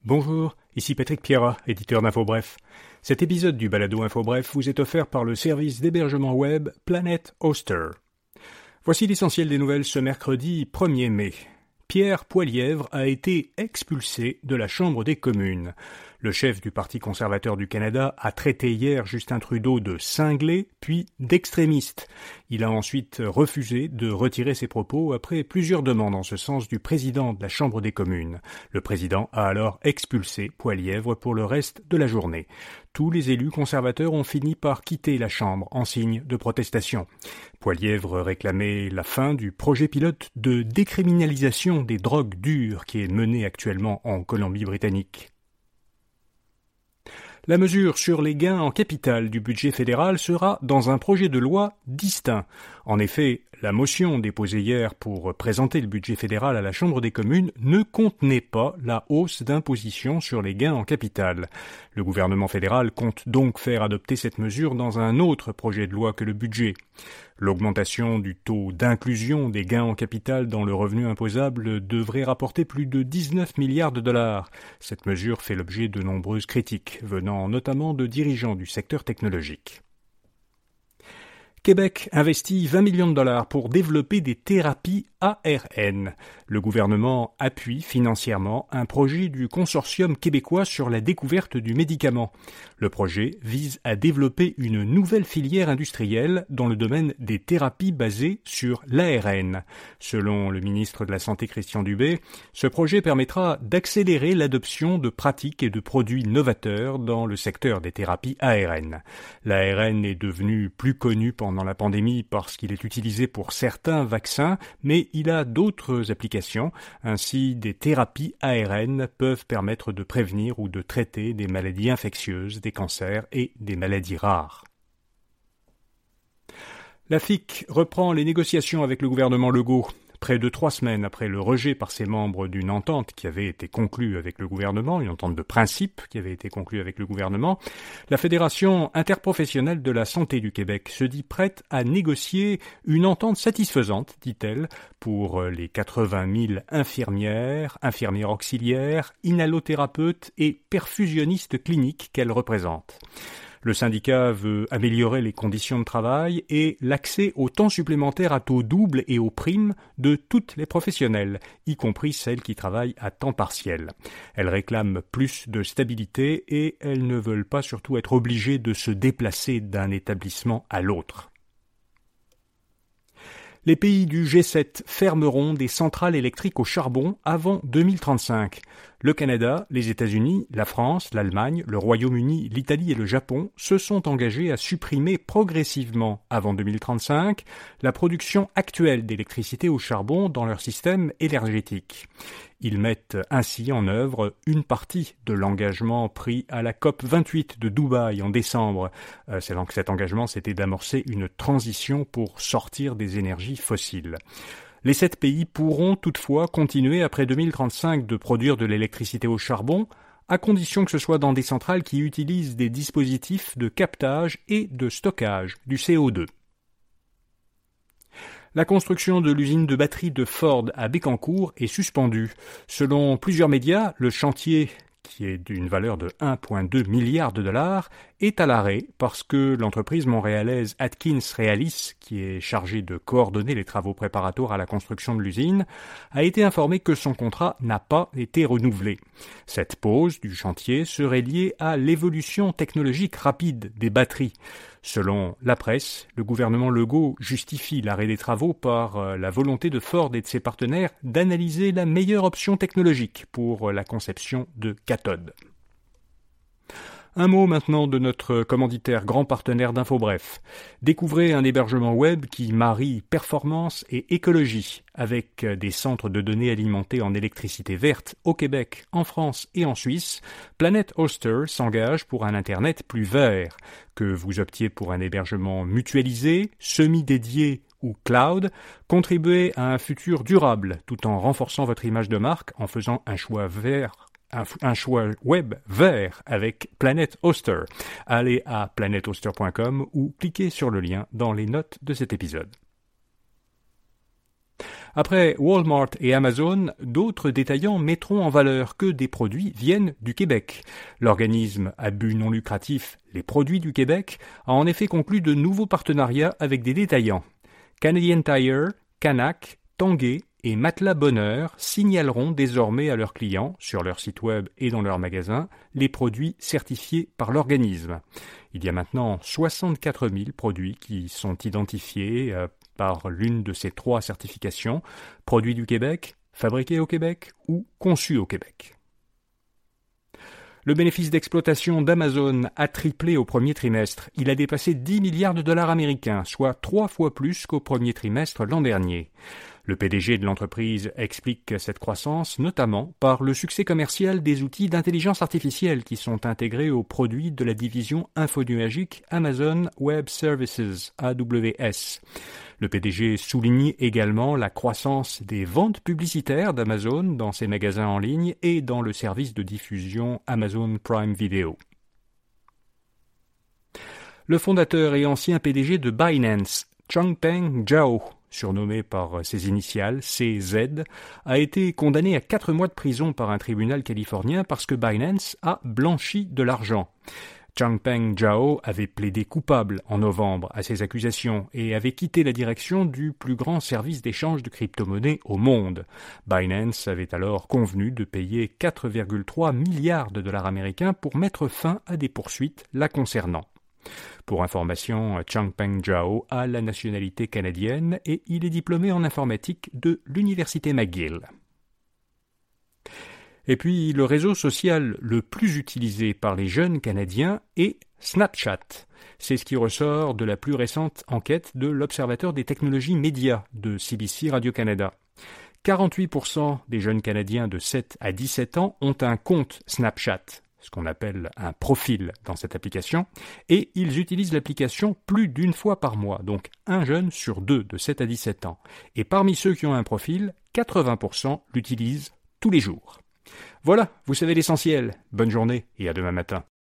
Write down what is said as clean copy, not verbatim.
Bonjour, ici Patrick Pierrat, éditeur d'InfoBref. Cet épisode du balado InfoBref vous est offert par le service d'hébergement web Planet Hoster. Voici l'essentiel des nouvelles ce mercredi 1er mai. Pierre Poilièvre a été expulsé de la Chambre des communes. Le chef du Parti conservateur du Canada a traité hier Justin Trudeau de cinglé, puis d'extrémiste. Il a ensuite refusé de retirer ses propos après plusieurs demandes en ce sens du président de la Chambre des communes. Le président a alors expulsé Poilièvre pour le reste de la journée. Tous les élus conservateurs ont fini par quitter la Chambre en signe de protestation. Poilièvre réclamait la fin du projet pilote de décriminalisation des drogues dures qui est mené actuellement en Colombie-Britannique. La mesure sur les gains en capital du budget fédéral sera dans un projet de loi distinct. En effet, la motion déposée hier pour présenter le budget fédéral à la Chambre des communes ne contenait pas la hausse d'imposition sur les gains en capital. Le gouvernement fédéral compte donc faire adopter cette mesure dans un autre projet de loi que le budget. L'augmentation du taux d'inclusion des gains en capital dans le revenu imposable devrait rapporter plus de 19 milliards de dollars. Cette mesure fait l'objet de nombreuses critiques, venant notamment de dirigeants du secteur technologique. Québec investit 20 millions de dollars pour développer des thérapies ARN. Le gouvernement appuie financièrement un projet du consortium québécois sur la découverte du médicament. Le projet vise à développer une nouvelle filière industrielle dans le domaine des thérapies basées sur l'ARN. Selon le ministre de la Santé Christian Dubé, ce projet permettra d'accélérer l'adoption de pratiques et de produits novateurs dans le secteur des thérapies ARN. L'ARN est devenu plus connu pendant la pandémie parce qu'il est utilisé pour certains vaccins, mais il a d'autres applications. Ainsi, des thérapies ARN peuvent permettre de prévenir ou de traiter des maladies infectieuses, des cancers et des maladies rares. La FIC reprend les négociations avec le gouvernement Legault. Près de 3 semaines après le rejet par ses membres d'une entente qui avait été conclue avec le gouvernement, une entente de principe qui avait été conclue avec le gouvernement, la Fédération interprofessionnelle de la santé du Québec se dit prête à négocier une entente satisfaisante, dit-elle, pour les 80 000 infirmières, infirmières auxiliaires, inhalothérapeutes et perfusionnistes cliniques qu'elle représente. Le syndicat veut améliorer les conditions de travail et l'accès au temps supplémentaire à taux double et aux primes de toutes les professionnelles, y compris celles qui travaillent à temps partiel. Elles réclament plus de stabilité et elles ne veulent pas surtout être obligées de se déplacer d'un établissement à l'autre. Les pays du G7 fermeront des centrales électriques au charbon avant 2035. Le Canada, les États-Unis, la France, l'Allemagne, le Royaume-Uni, l'Italie et le Japon se sont engagés à supprimer progressivement avant 2035 la production actuelle d'électricité au charbon dans leur système énergétique. Ils mettent ainsi en œuvre une partie de l'engagement pris à la COP28 de Dubaï en décembre. Cet engagement, c'était d'amorcer une transition pour sortir des énergies fossiles. Les 7 pays pourront toutefois continuer après 2035 de produire de l'électricité au charbon, à condition que ce soit dans des centrales qui utilisent des dispositifs de captage et de stockage du CO2. La construction de l'usine de batterie de Ford à Bécancour est suspendue. Selon plusieurs médias, le chantier, qui est d'une valeur de 1,2 milliard de dollars, est à l'arrêt parce que l'entreprise montréalaise Atkins Realis, qui est chargée de coordonner les travaux préparatoires à la construction de l'usine, a été informée que son contrat n'a pas été renouvelé. Cette pause du chantier serait liée à l'évolution technologique rapide des batteries. Selon la presse, le gouvernement Legault justifie l'arrêt des travaux par la volonté de Ford et de ses partenaires d'analyser la meilleure option technologique pour la conception de cathodes. Un mot maintenant de notre commanditaire grand partenaire d'InfoBref. Découvrez un hébergement web qui marie performance et écologie avec des centres de données alimentés en électricité verte au Québec, en France et en Suisse. Planet Hoster s'engage pour un Internet plus vert. Que vous optiez pour un hébergement mutualisé, semi-dédié ou cloud, contribuez à un futur durable tout en renforçant votre image de marque en faisant un choix web vert avec Planet Hoster. Allez à planethoster.com ou cliquez sur le lien dans les notes de cet épisode. Après Walmart et Amazon, d'autres détaillants mettront en valeur que des produits viennent du Québec. L'organisme à but non lucratif Les Produits du Québec a en effet conclu de nouveaux partenariats avec des détaillants. Canadian Tire, Canac, Tanguay et Matelas Bonheur signaleront désormais à leurs clients, sur leur site web et dans leurs magasins, les produits certifiés par l'organisme. Il y a maintenant 64 000 produits qui sont identifiés par l'une de ces 3 certifications, produits du Québec, fabriqués au Québec ou conçus au Québec. Le bénéfice d'exploitation d'Amazon a triplé au premier trimestre. Il a dépassé 10 milliards de dollars américains, soit 3 fois plus qu'au premier trimestre l'an dernier. Le PDG de l'entreprise explique cette croissance notamment par le succès commercial des outils d'intelligence artificielle qui sont intégrés aux produits de la division infonuagique Amazon Web Services, AWS. Le PDG souligne également la croissance des ventes publicitaires d'Amazon dans ses magasins en ligne et dans le service de diffusion Amazon Prime Video. Le fondateur et ancien PDG de Binance, Changpeng Zhao, surnommé par ses initiales CZ, a été condamné à 4 mois de prison par un tribunal californien parce que Binance a blanchi de l'argent. Changpeng Zhao avait plaidé coupable en novembre à ces accusations et avait quitté la direction du plus grand service d'échange de crypto-monnaies au monde. Binance avait alors convenu de payer 4,3 milliards de dollars américains pour mettre fin à des poursuites la concernant. Pour information, Changpeng Zhao a la nationalité canadienne et il est diplômé en informatique de l'université McGill. Et puis, le réseau social le plus utilisé par les jeunes Canadiens est Snapchat. C'est ce qui ressort de la plus récente enquête de l'Observateur des technologies médias de CBC Radio-Canada. 48% des jeunes Canadiens de 7 à 17 ans ont un compte Snapchat, ce qu'on appelle un profil dans cette application, et ils utilisent l'application plus d'une fois par mois, donc un jeune sur 2 de 7 à 17 ans. Et parmi ceux qui ont un profil, 80% l'utilisent tous les jours. Voilà, vous savez l'essentiel. Bonne journée et à demain matin.